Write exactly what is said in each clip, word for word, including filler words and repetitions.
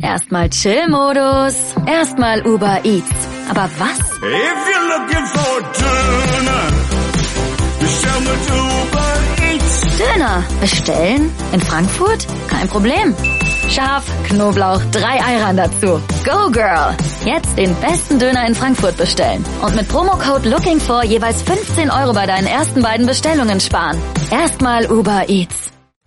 Erstmal Chill-Modus, erstmal Uber Eats. Aber was? If you're looking for Döner, bestell mit Uber Eats. Döner bestellen? In Frankfurt? Kein Problem. Scharf, Knoblauch, drei Ayran dazu. Go Girl! Jetzt den besten Döner in Frankfurt bestellen. Und mit Promocode LOOKINGFOR jeweils fünfzehn Euro bei deinen ersten beiden Bestellungen sparen. Erstmal Uber Eats.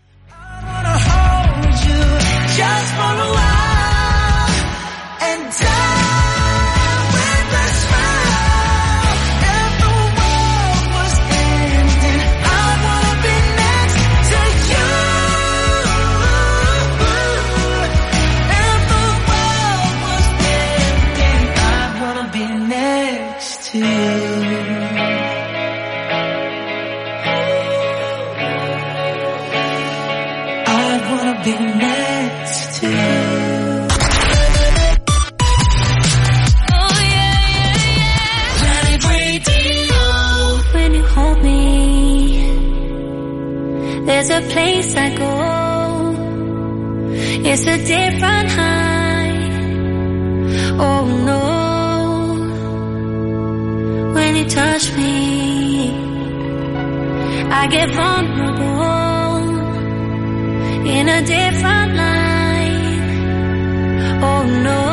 There's a place I go, it's a different high. Oh no, when you touch me, I get vulnerable in a different light. Oh no.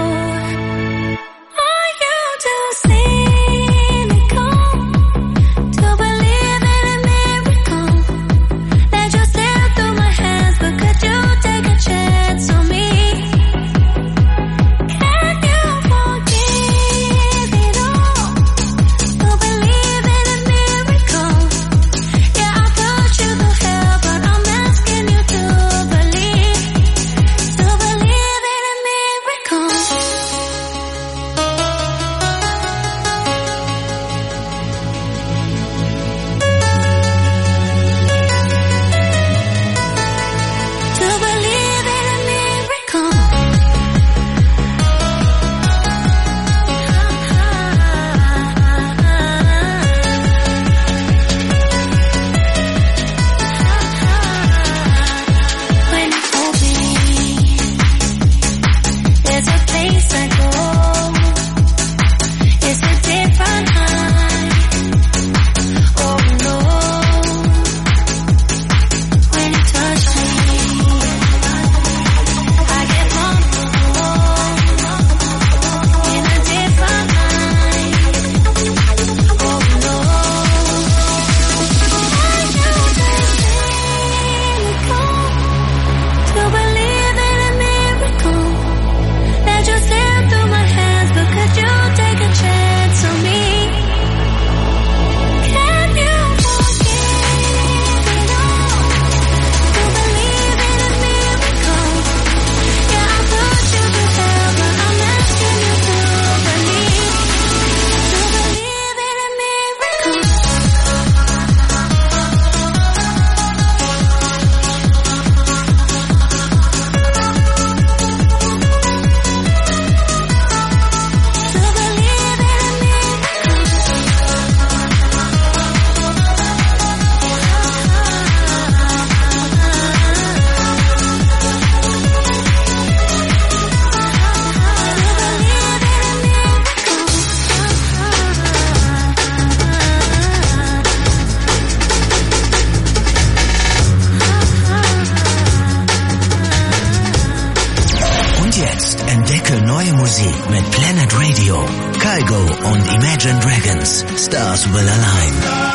Mit Planet Radio, Kygo und Imagine Dragons. Stars Will Align.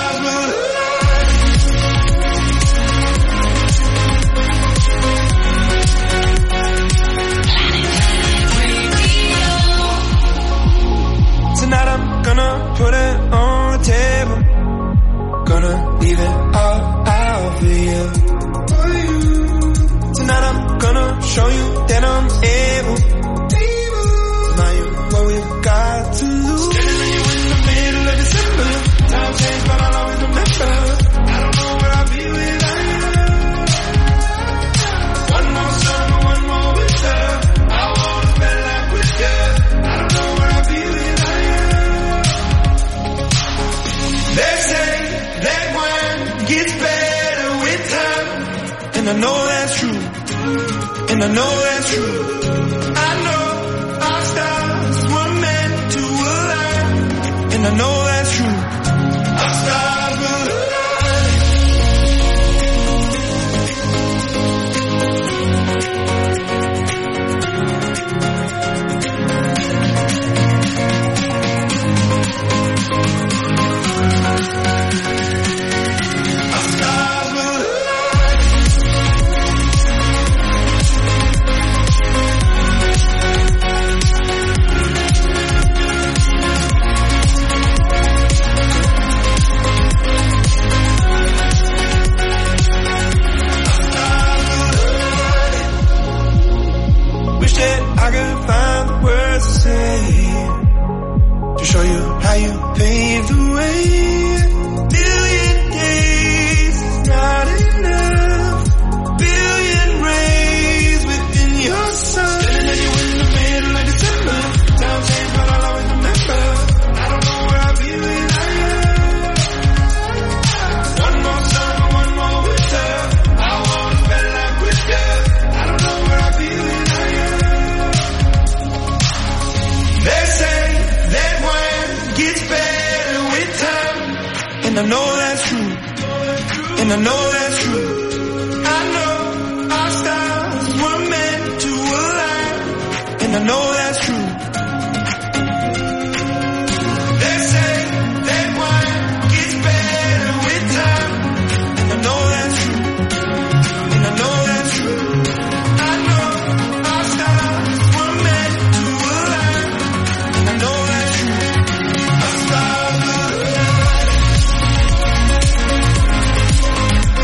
Tonight I'm gonna put it on the table. Gonna leave it all out for you. Tonight I'm gonna show you that I'm able. What we've got to lose. Standing you in the middle of December. Time changed, but I'll always remember. I don't know where I'll be without you. One more summer, one more winter. I wanna spend life with you. I don't know where I'll be without you. They say that wine gets better with time, and I know that's true. And I know that's true. I know our stars were meant to align, and I know that's true. Our stars will align. I could find the words to say to show you how you paved the way. Billion days is not enough. Billion rays within your sun. Standing at you in the middle of December. Time change, but I'll always remember. I don't know where I'll be without you. One more summer, one more winter. I wanna spend life with you. I don't know where I'll be without you. They say that wine gets better with time, and I know that's true, and I know that's true. I know our stars were meant to align, and I know that's true. They say that wine gets better with time, and I know that's true, and I know that's true. I know our stars were meant to align. I know that's true. I start with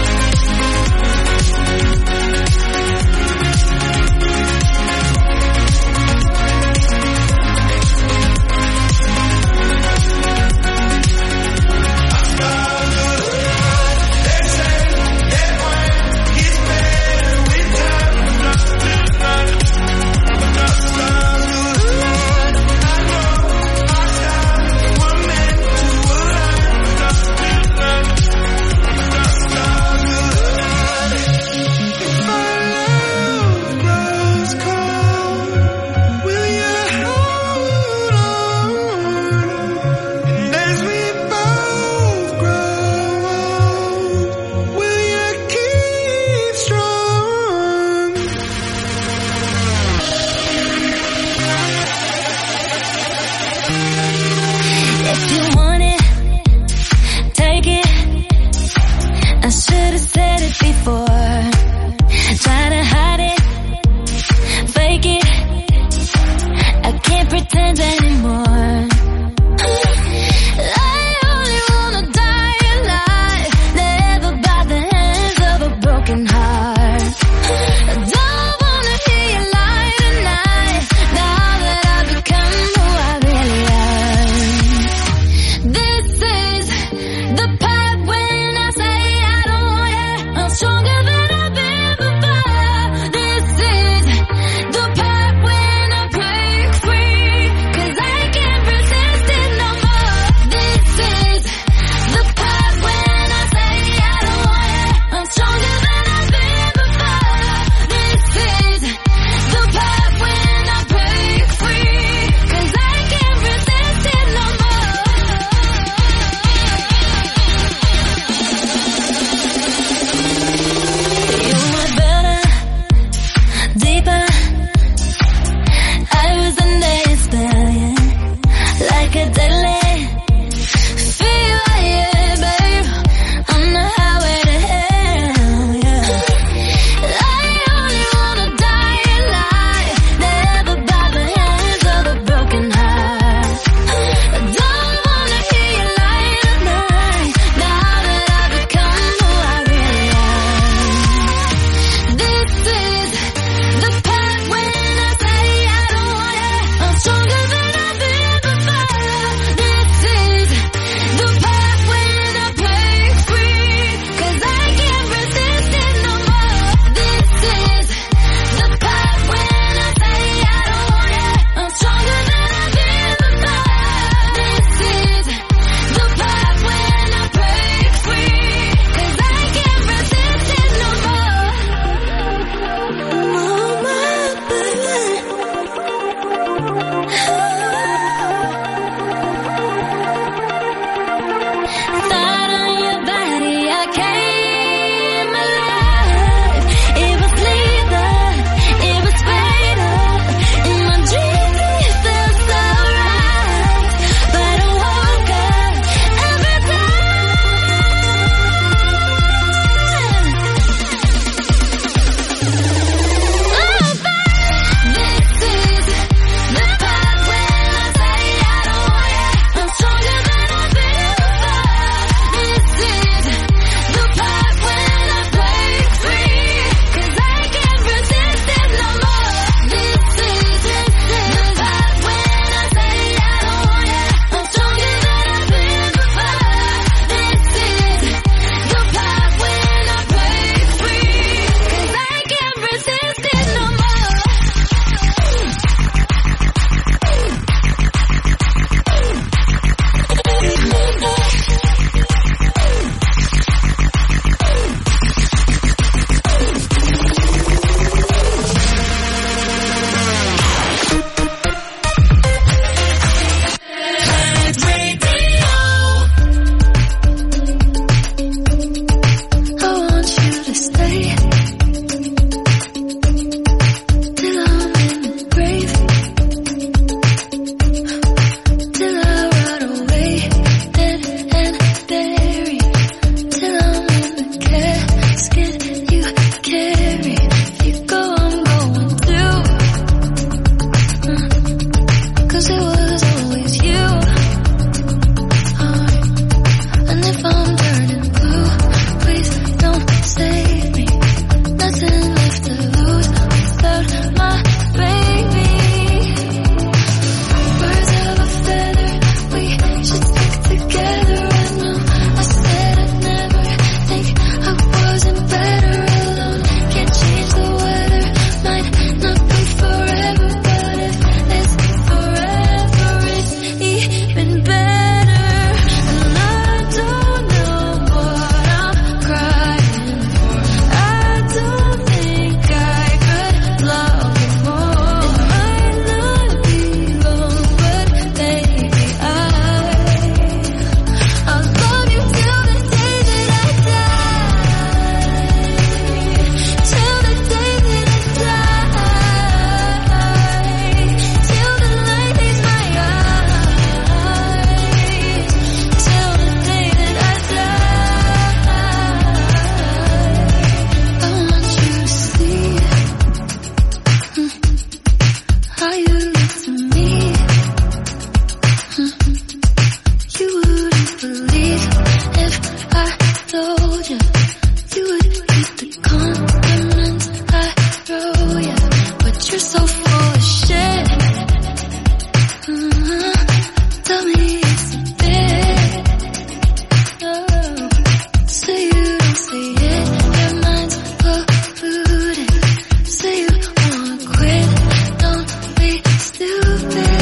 how you look to me. Mm-hmm. You wouldn't believe if I told you. You would keep the compliments I wrote you. But you're so full of shit. Mm-hmm. Tell me it's a bit. Oh. Say you don't say it. Your mind's polluted. Say you wanna quit. Don't be stupid.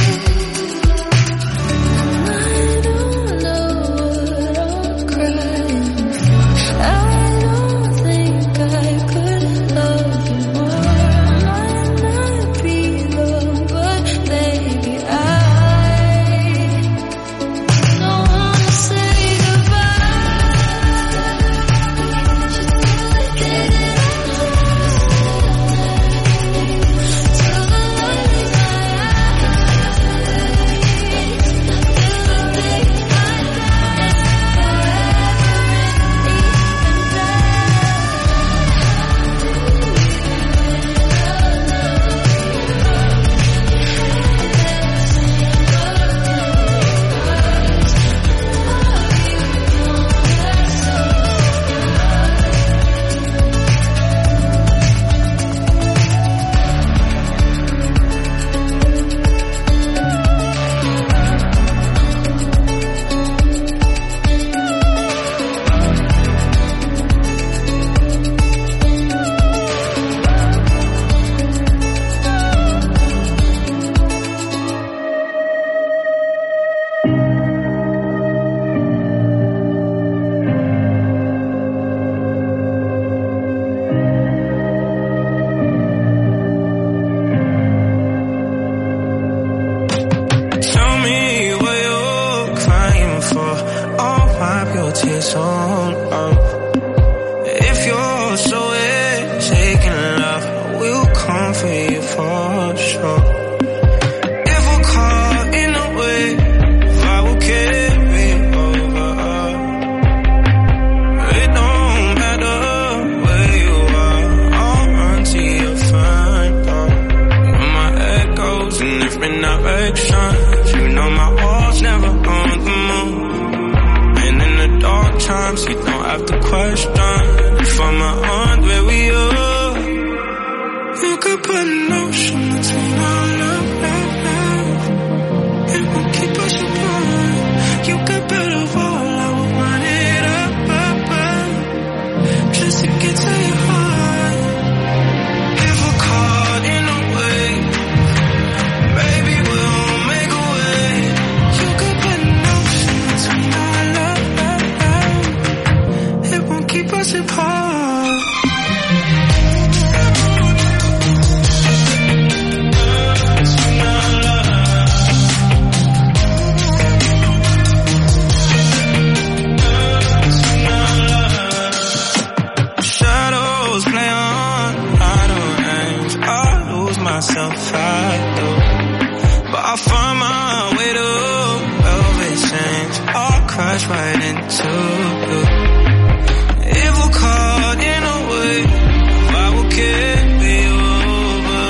I don't know what I'm crying for. I don't think I could love you more. I might be low, but baby I don't wanna say goodbye. Just gotta get it out. Till the light in my eyes. Till the day I die. Tell me what you're crying for. I'll wipe your tears on up. If you're so taking love, we'll come for you for sure. If we're caught in a wave, I will carry over. It don't matter where you are, I'll run to your front door. You're my echoes in different directions. You know my heart's never on the move. And in the dark times, you don't have to question if I'm on where we are. You could put an ocean between our love, love, love. It will keep us apart. You could build a wall, I will run it up, up, up. Just to get to your heart. If we're caught in a wave, baby, we'll make a way. You could put an ocean between our love, love, love. It won't keep us apart. Shadows play on idle hands. I lose myself, I do. But I find my way to velvet sands. I'll crash right into you. If we're caught in a wave, I will carry you over.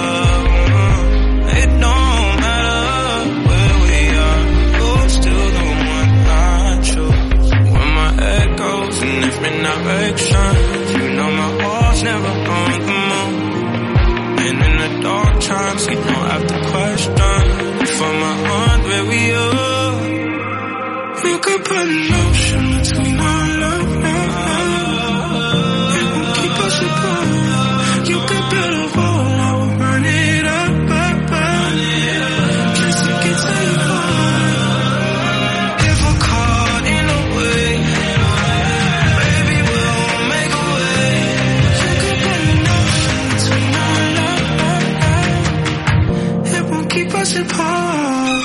It don't matter where we are, you're still the one I choose. When my echoes in different directions, you know my heart's never on the move. And in the dark times, you don't have to question if I'm on where we are. You could put an ocean between our love, love, love. It won't keep us apart. You could build a wall, I will run it up, up, up. Just to get to your heart. If we're caught in a wave, baby, we'll make a way. You could put an ocean between our love, love, love. It won't keep us apart.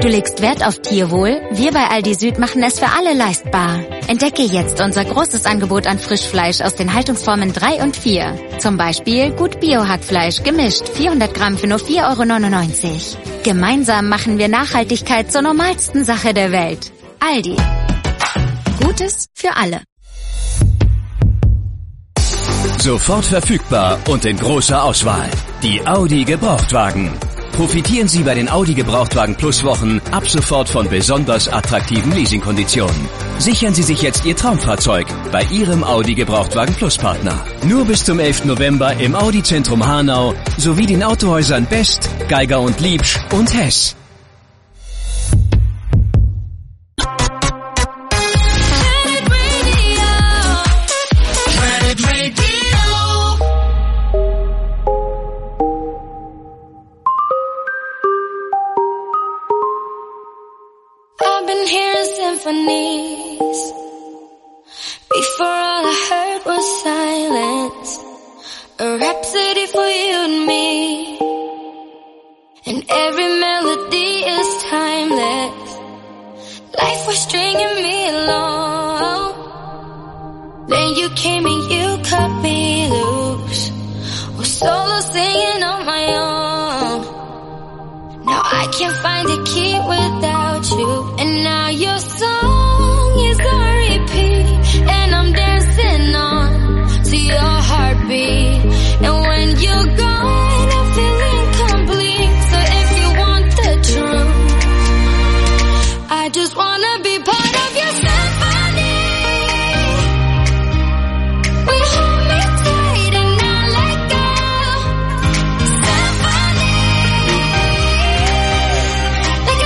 Du legst Wert auf Tierwohl? Wir bei Aldi Süd machen es für alle leistbar. Entdecke jetzt unser großes Angebot an Frischfleisch aus den Haltungsformen drei und vier. Zum Beispiel Gut Bio-Hackfleisch gemischt, vierhundert Gramm für nur vier Euro neunundneunzig. Gemeinsam machen wir Nachhaltigkeit zur normalsten Sache der Welt. Aldi. Gutes für alle. Sofort verfügbar und in großer Auswahl. Die Audi Gebrauchtwagen. Profitieren Sie bei den Audi Gebrauchtwagen Plus Wochen ab sofort von besonders attraktiven Leasingkonditionen. Sichern Sie sich jetzt Ihr Traumfahrzeug bei Ihrem Audi Gebrauchtwagen Plus Partner. Nur bis zum elften November im Audi Zentrum Hanau sowie den Autohäusern Best, Geiger und Liebsch und Hess. I've been hearing symphonies. Before all I heard was silence. A rhapsody for you and me. And every melody is timeless. Life was stringing me along. Then you came and you cut me loose. Was solo singing on my own. Now I can't find a key without you. And now your song is on repeat. And I'm dancing on to your heartbeat. And when you're gone, I feel incomplete. So if you want the truth, I just wanna be part of your symphony. We hold me tight and not let go. Symphony. Like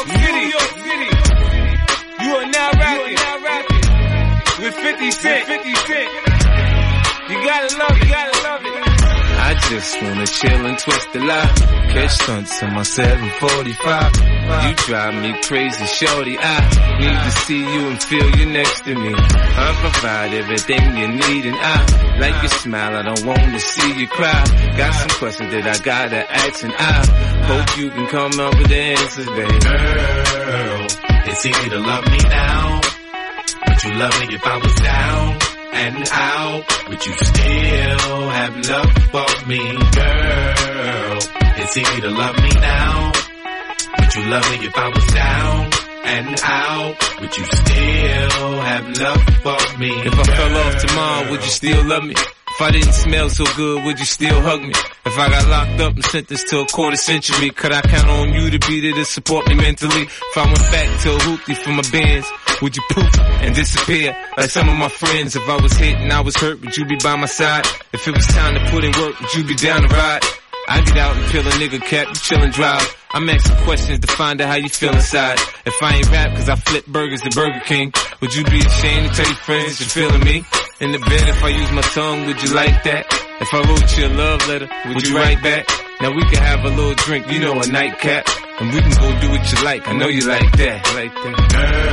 York City. New York City. You are now rapping with fifty Cent. fifty Cent. You gotta love it. You gotta love it. I just wanna chill and twist the lie. Catch stunts in my seven forty-five. You drive me crazy, shorty. I need to see you and feel you next to me. I provide everything you need, and I like your smile. I don't wanna see you cry. Got some questions that I gotta ask, and I hope you can come up with the answers, baby. Girl, it's easy to love me now. Would you love me if I was down and out? Would you still have love for me, girl? It's easy to love me now. Would you love me if I was down and out? Would you still have love for me, If I fell off tomorrow, would you still love me? If I didn't smell so good, would you still hug me? If I got locked up and sentenced to a quarter century, could I count on you to be there to support me mentally? If I went back to a hoopty for my bands, would you poof and disappear like some of my friends? If I was hit and I was hurt, would you be by my side? If it was time to put in work, would you be down to ride? I get out and peel a nigga cap, you chill and drive. I'm asking questions to find out how you feel inside. If I ain't rap cause I flip burgers to Burger King, would you be ashamed to tell your friends that you're feeling me? In the bed, if I use my tongue, would you like that? If I wrote you a love letter, would you write back? Now we can have a little drink, you know, a nightcap, and we can go do what you like. I know you like that, like that.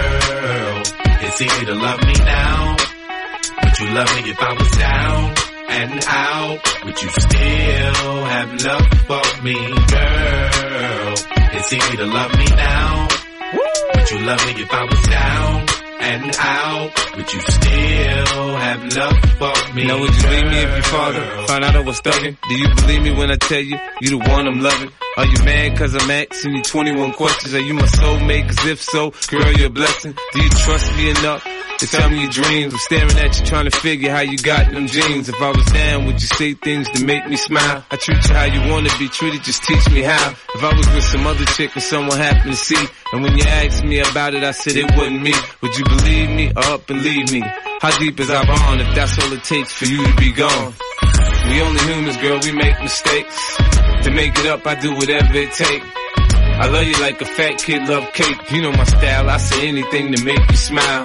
Girl, it's easy to love me now. Would you love me if I was down and out? Would you still have love for me, girl? It's easy to love me now. Would you love me if I was down and out? Would you still have love for me? Now would you leave me if your father found out I was thugging? Do you believe me when I tell you, you the one I'm loving? Are you mad cause I'm asking you twenty-one questions? Are you my soulmate? Cause if so, girl, you're a blessing. Do you trust me enough to tell me your dreams? I'm staring at you trying to figure how you got them jeans. If I was down, would you say things to make me smile? I treat you how you wanna be treated, just teach me how. If I was with some other chick and someone happened to see, and when you asked me about it, I said it wasn't me, would you believe me or up and leave me? How deep is our bond if that's all it takes for you to be gone? We only humans, girl, we make mistakes. To make it up, I do whatever it takes. I love you like a fat kid love cake. You know my style, I say anything to make you smile.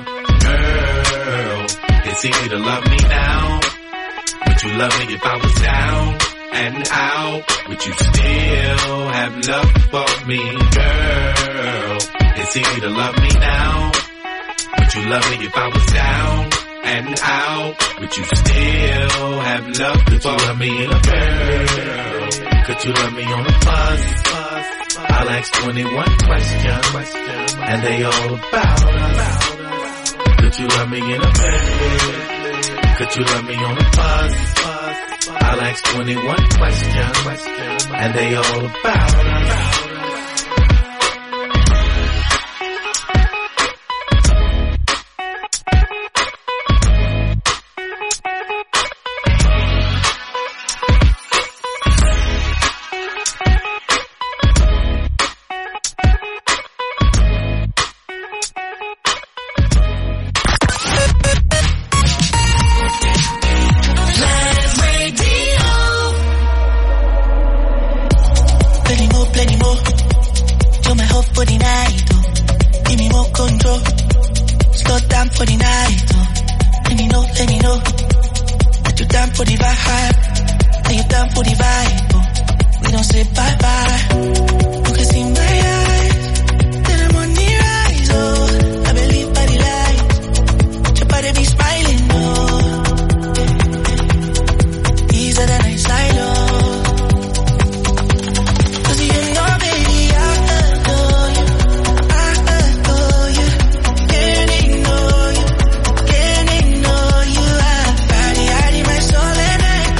Girl, it's easy to love me now. Would you love me if I was down and out? Would you still have love for me, girl? It's easy to love me now. Would you love me if I was down and out? Would you still have love for me? Could you love me in a girl? Could you love me on a bus? I'll ask twenty-one questions, and they all about us. Could you love me in a bed? Could you love me on a bus? I'll ask twenty-one questions, and they all about us.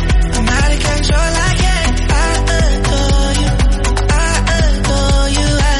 Control again. I adore you. I adore you. I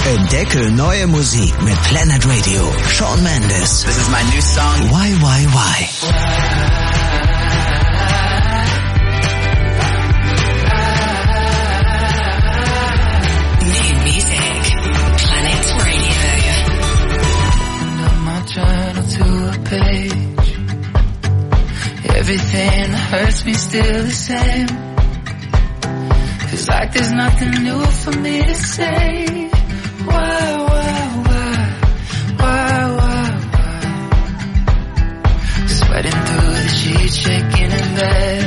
Entdecke neue Musik mit Planet Radio. Shawn Mendes. This is my new song. Why, why, why? New music. Planet Radio. Up my journal to a page. Everything that hurts me still the same. Feels like there's nothing new for me to say. Why, why, why, why, why, why? Sweating through the sheets, shaking in bed.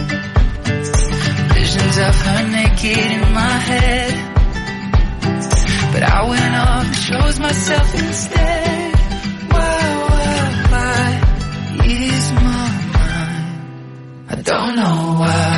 Visions of her naked in my head. But I went off and chose myself instead. Why, why, why is my mind? I don't know why.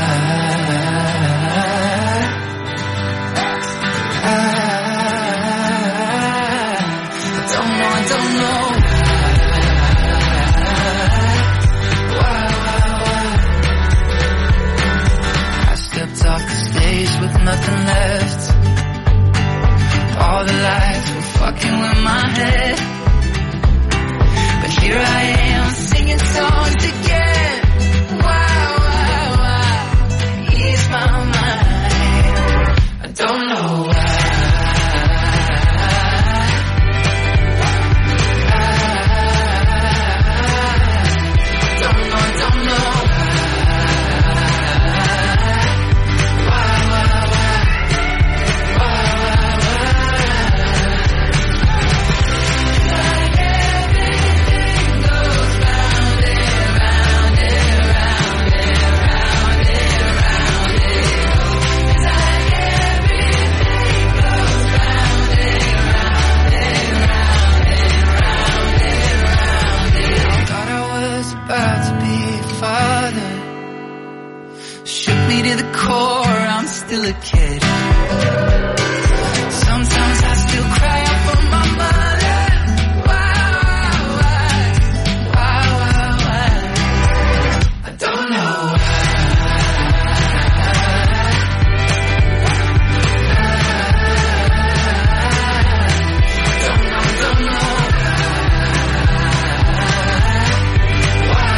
Nothing left. All the lights were fucking with my head. But here I am singing songs again. Why, why, why? Ease my mind. I don't know why. Still a kid. Sometimes I still cry out for my mother. Why, why, why, why, why? I don't know why. I don't know, don't know. Why,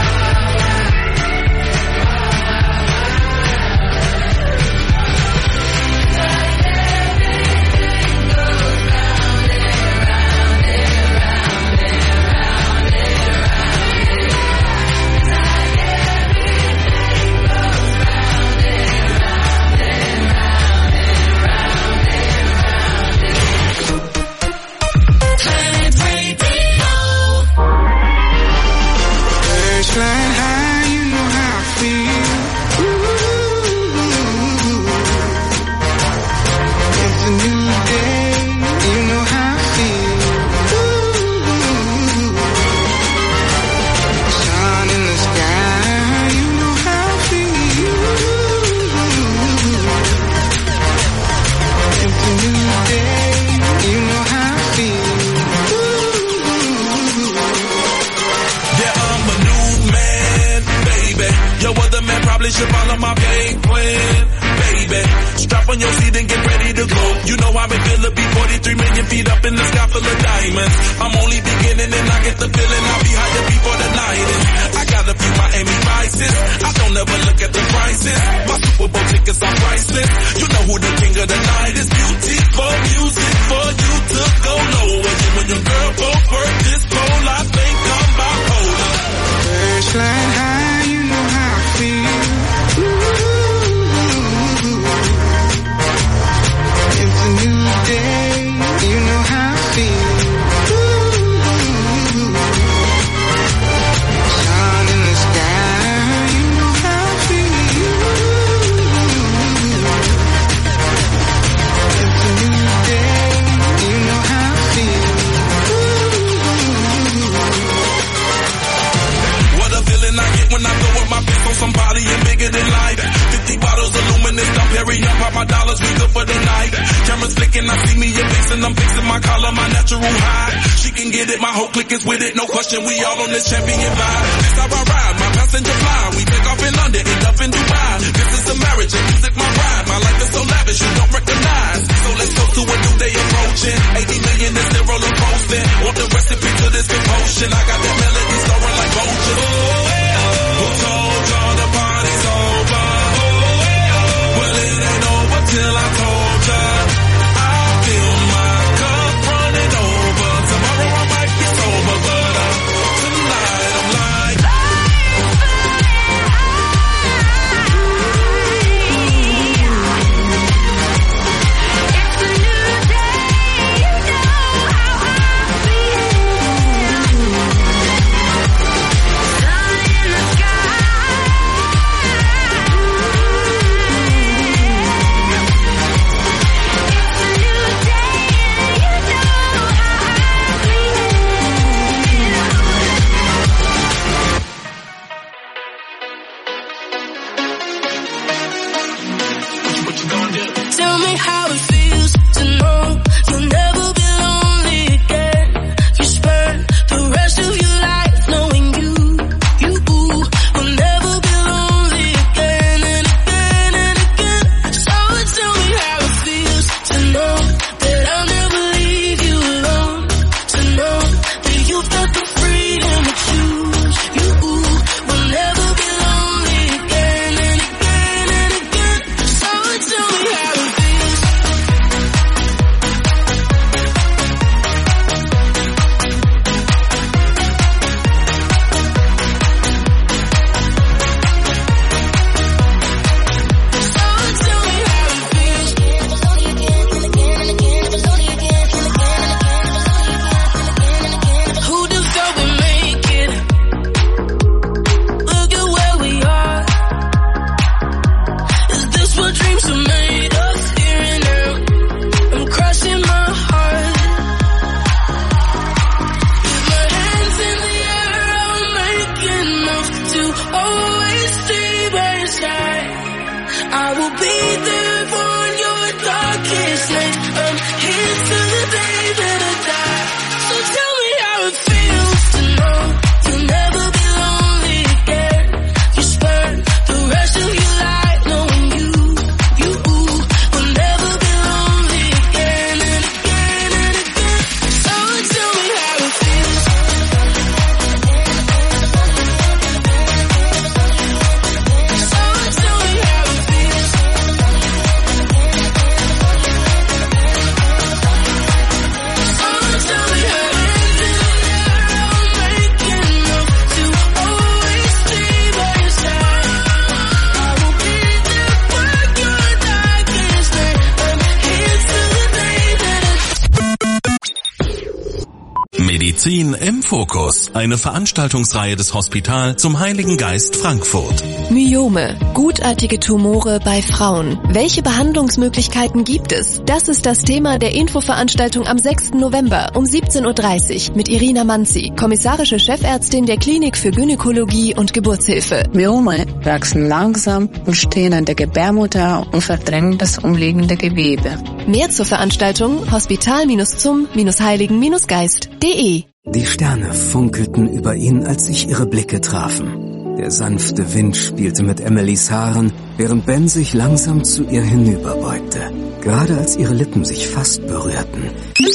flying high, you know how I feel. Ooh, it's a new day, you know how I feel. Ooh, sun in the sky, you know how I feel. It's a new day, you know how I feel. Your other man probably should follow my game plan, baby. Strap on your seat and get ready to go. You know how it feel to be forty-three million feet up in the sky full of diamonds. I'm only beginning and I get the feeling I'll be higher before the night is. I got a few Miami Vices. I don't ever look at the prices. My Super Bowl tickets are priceless. You know who the king of the night is. Beautiful music for you to go lower. You and your girl both work this pole. I think I'm bipolar. Birds flying high, you know how I feel. Ooh, it's a new day, you know how I feel. Ooh, sun in the sky, you know how I feel. It's a new day, you know how I feel. What a feeling I get when I throw up my fist on somebody and bigger than life. Fifty bottles of luminous, I'm Perry, I'm pop my dollars, we good for the night. Cameras flicking, I see me a face and I'm fixing my collar, my natural high. She can get it, my whole clique is with it, no question, we all on this champion vibe. This how I ride, my passenger fly. We take off in London, end up in Dubai. This is a marriage, and music my ride. My life is so lavish, you don't recognize. So is close to a new day approaching. eighty million is still rolling posting. Want the recipe to this commotion. I got that melody soaring like vultures. Oh, hey, oh. Who told y'all the party's over? Oh, hey, oh. Well, it ain't over till I told ya. I feel my cup running over. Tomorrow I might be sober, but uh, tonight I'm like Tell me how it feels to know you'll never be lonely again. You spend the rest of your life knowing you, you will never be lonely again and again and again. So tell me how it feels to know that I'll never leave you alone. To know that you've got the freedom to choose. You will never be lonely again and again and again. So tell me how it feels. Who the thought we make it? Look at where we are. Is this what dreams are made of? Here and now, I'm crushing my heart. With my hands in the air, I'm making enough to always stay by your side. I will be there for your darkest night. I'm here till the day that I die. So tell me how it feels to know you'll never be lonely again. You spend the rest of your life knowing you, you will never be lonely again and again and again. So tell me how it feels. So tell me how it feels. Medizin im Fokus. Eine Veranstaltungsreihe des Hospital zum Heiligen Geist Frankfurt. Myome, gutartige Tumore bei Frauen. Welche Behandlungsmöglichkeiten gibt es? Das ist das Thema der Infoveranstaltung am sechsten November um siebzehn Uhr dreißig mit Irina Manzi, kommissarische Chefärztin der Klinik für Gynäkologie und Geburtshilfe. Myome wachsen langsam und stehen an der Gebärmutter und verdrängen das umliegende Gewebe. Mehr zur Veranstaltung hospital-zum-heiligen-geist punkt de. Die Sterne funkelten über ihn, als sich ihre Blicke trafen. Der sanfte Wind spielte mit Emilys Haaren, während Ben sich langsam zu ihr hinüberbeugte. Gerade als ihre Lippen sich fast berührten.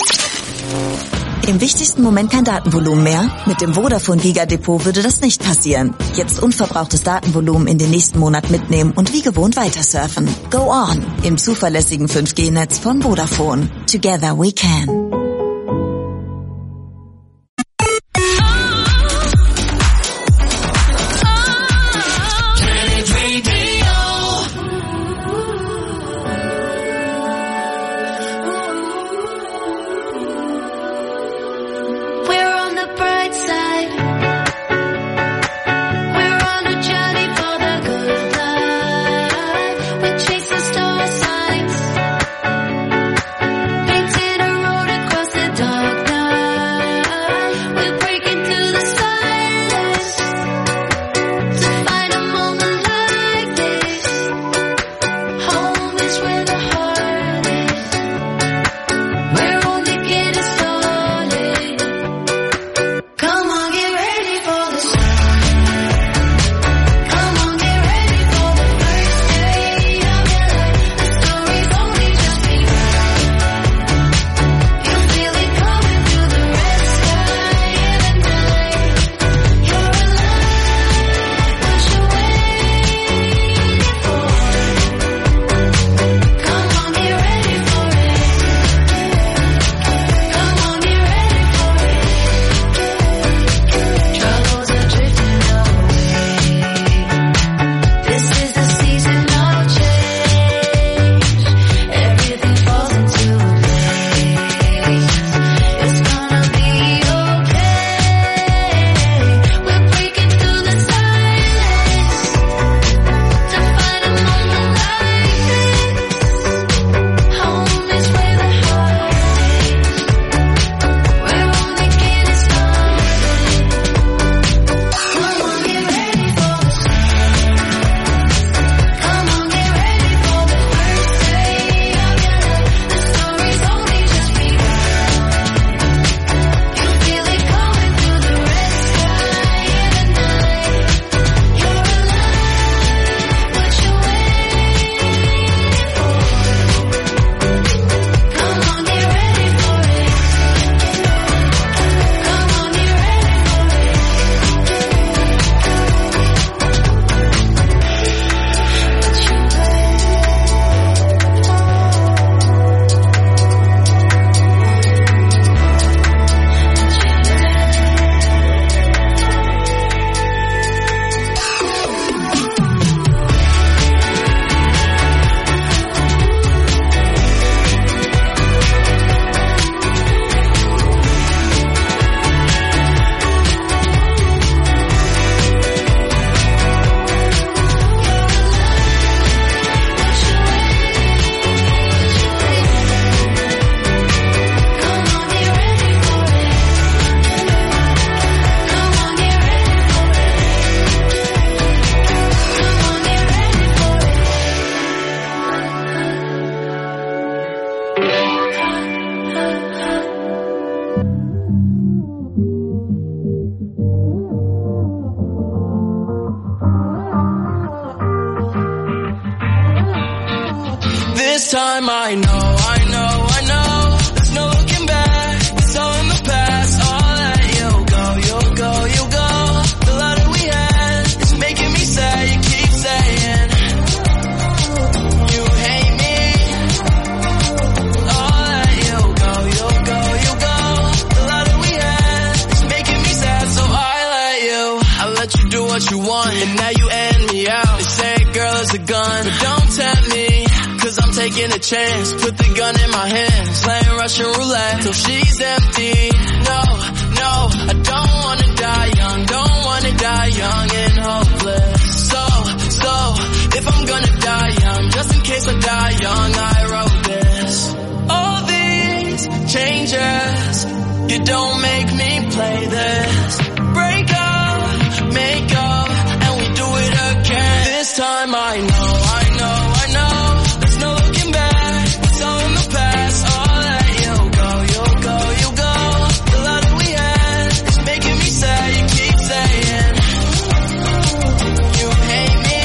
Im wichtigsten Moment kein Datenvolumen mehr? Mit dem Vodafone Giga-Depot würde das nicht passieren. Jetzt unverbrauchtes Datenvolumen in den nächsten Monat mitnehmen und wie gewohnt weitersurfen. Go on! Im zuverlässigen fünf G Netz von Vodafone. Together we can. Painted a road time I know, I know, I know, there's no looking back, it's all in the past. I'll let you go, you go, you go. The love that we had is making me sad. You keep saying you hate me. I'll let you go, you go, you go. The love that we had is making me sad, so I let you. I let you do what you want, and now you end me out. They say girl is a gun, but don't tempt me, cause I'm taking a chance. Put the gun in my hands, playing Russian roulette till she's empty. No, no, I don't wanna die young, don't wanna die young and hopeless. So, so, if I'm gonna die young, just in case I die young, I wrote this. All these changes, you don't make me play this. Break up, make up, and we do it again. This time I know, I know, I know, there's no looking back, it's all in the past. I'll let you go, you go, you go. The love that we had is making me sad. You keep saying you hate me.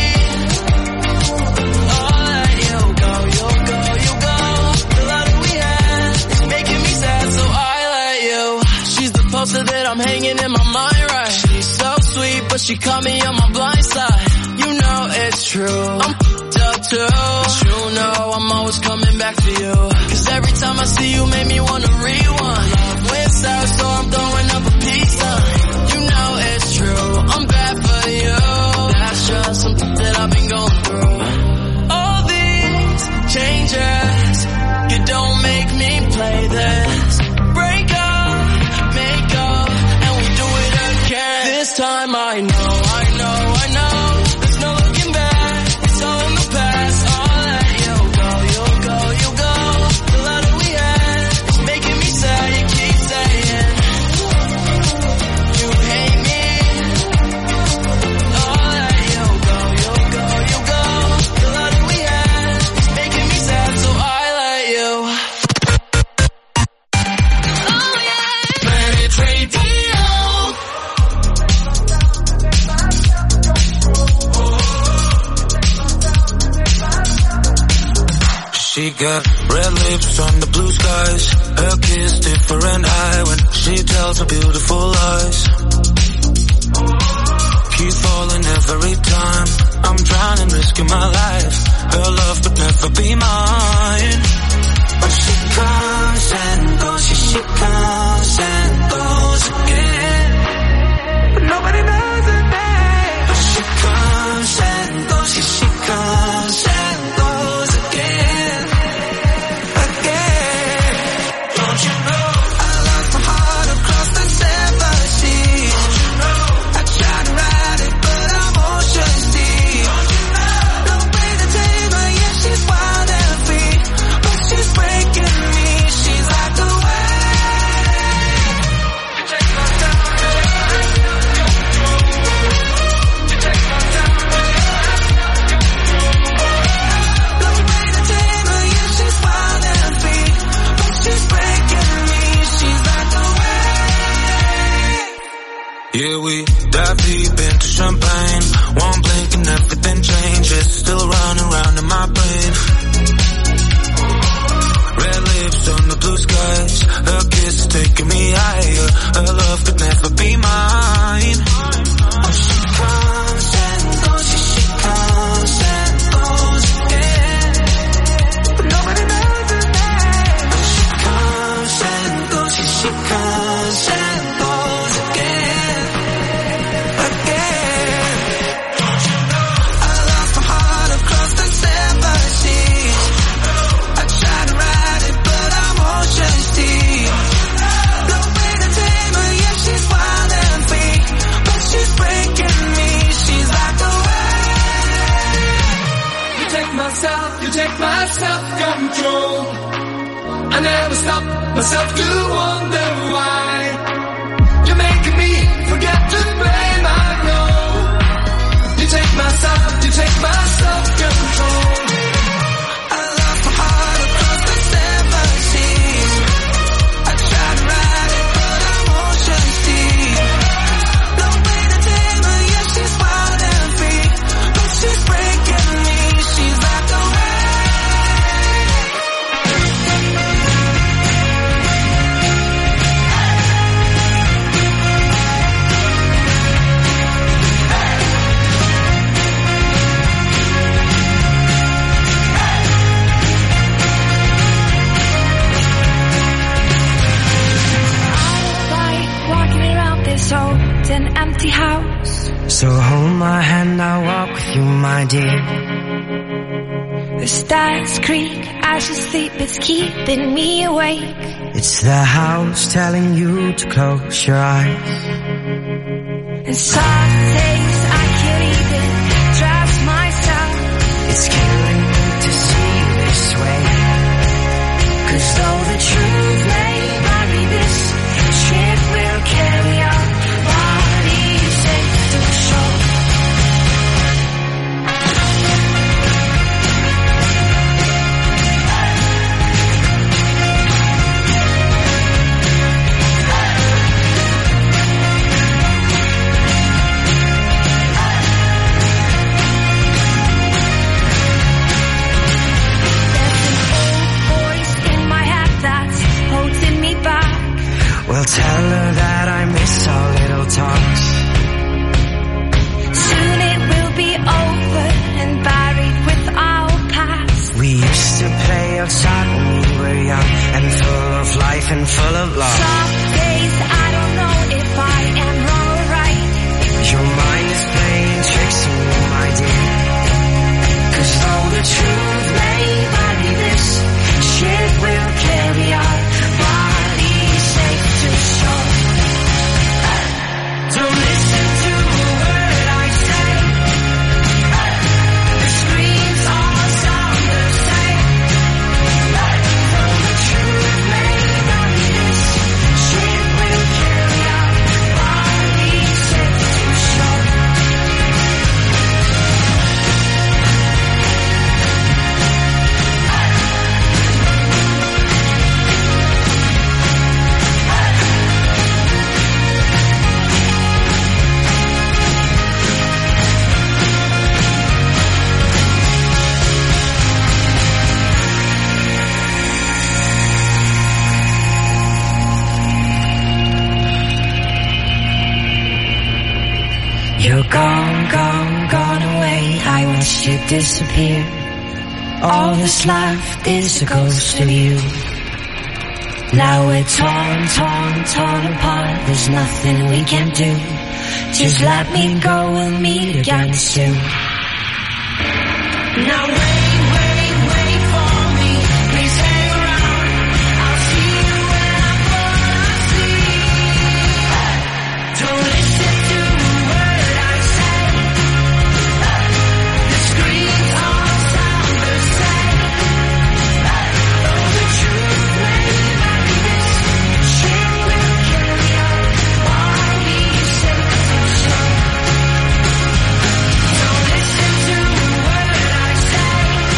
I'll let you go, you go, you go. The love that we had is making me sad, so I let you. She's the poster that I'm hanging in my mind, right? She's so sweet, but she caught me on my blind side. You know it's true, I'm f***ed up too, but you know I'm always coming back for you. Cause every time I see you make me wanna rewind. Love wins out, so I'm throwing up a peace sign. You know it's true, I'm bad for you. That's just something that I've been going through. All these changes, you don't make me play this. Break up, make up, and we do it again. This time I know, I know, I know, there's no looking back, it's all in the past. I'll let you go, you go, you go. The love that we had is making me sad. You keep saying you hate me. I'll let you go, you go, you go. The love that we had is making me sad, so I let you. Oh yeah, Planet Radio. She got red lips on the blue skies. Her kiss different eye when she tells her beautiful lies. Keep falling every time I'm drowning, risking my life. Her love could never be mine. But she comes and goes, she, she comes and goes again. But nobody knows her name. But she comes and goes, she, she comes and goes again. Don't you know I lost my heart across the seven seas? Don't you know I tried to ride it, but I'm ocean deep. Don't you know no way to tame her, yeah, she's wild and free, but she's breaking me. She's like the wave. You take my time, you take my time. No way to tame her, yeah, she's wild and free, but she's breaking me. She's like the wave. Yeah, we dive deep into champagne. One blink and everything changes. Still running round in my brain. Red lips on the blue skies. Her kiss is taking me higher. Her love could never be mine. Oh, she comes and goes, she, she comes and goes again. But nobody knows her name. Oh, she comes and goes, she, she comes and goes again. Again. Don't you know I lost my heart across the seven seas? I tried to ride it, but I'm ocean deep. No way to tame her, yeah, she's wild and free, but she's breaking me. She's like the wave. You take my self, you take my self-control. I never stop myself to wonder why. You're making me forget to blame, I know. You take my self, you take my self-control. I lost my heart across the seven seas. I tried to ride it, but I'm ocean deep. No way to tame her, yeah, she's wild and free, but she's breaking me. She's like the wave. told an empty house. So hold my hand, I'll walk with you, my dear. The stars creak as you sleep, it's keeping me awake. It's the house telling you to close your eyes. And some days I can't even trust myself. It's killing me to see you this way. 'Cause though the truth may vary, this ship will carry our bodies safe to shore. Well, tell her that I miss our little talks. Soon it will be over and buried with our past. We used to play outside when we were young and full of life and full of love. Some days I don't know if I am wrong or right. Your mind is playing tricks on me, my dear. 'Cause though the truth may vary, this ship will carry our bodies safe to shore. Don't listen to a word I say. The screams all sound the same. Though the truth may vary, this ship will carry our bodies safe to shore. You're gone, gone, gone away. I watched you disappear. All that's left is a ghost of you. Now we're torn, torn, torn apart. There's nothing we can do. Just let me go, we'll meet again soon. Now wait, wait, wait for me. Please hang around. I'll see you when I fall asleep. Don't listen to a word I say. The screams all sound the same. Though the truth may vary, this ship will carry our bodies safe to shore. Don't listen to a word I say.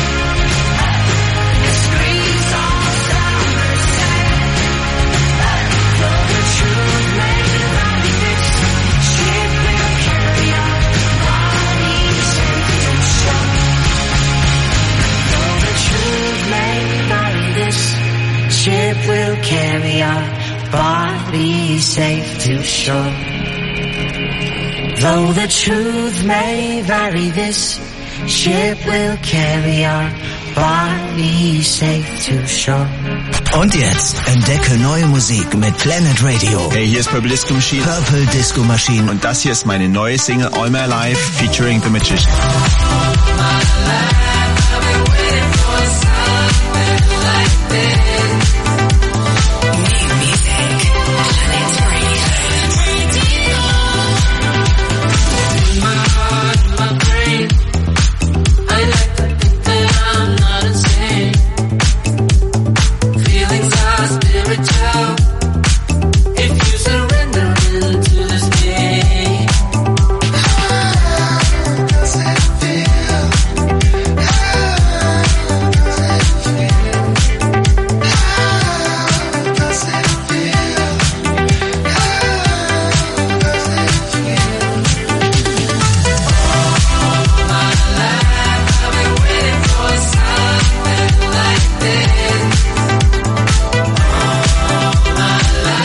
The screams all sound the same. Though the truth may vary, this ship will carry our bodies safe to shore. Though the truth may vary, this ship will carry our bodies safe to shore. Though the truth may vary, this ship will carry our bodies safe to shore. Und jetzt entdecke neue Musik mit Planet Radio. Hey, hier ist Purple Disco Machine. Purple Disco Machine. Und das hier ist meine neue Single All My Life featuring The Magician. I've been waiting for something like this.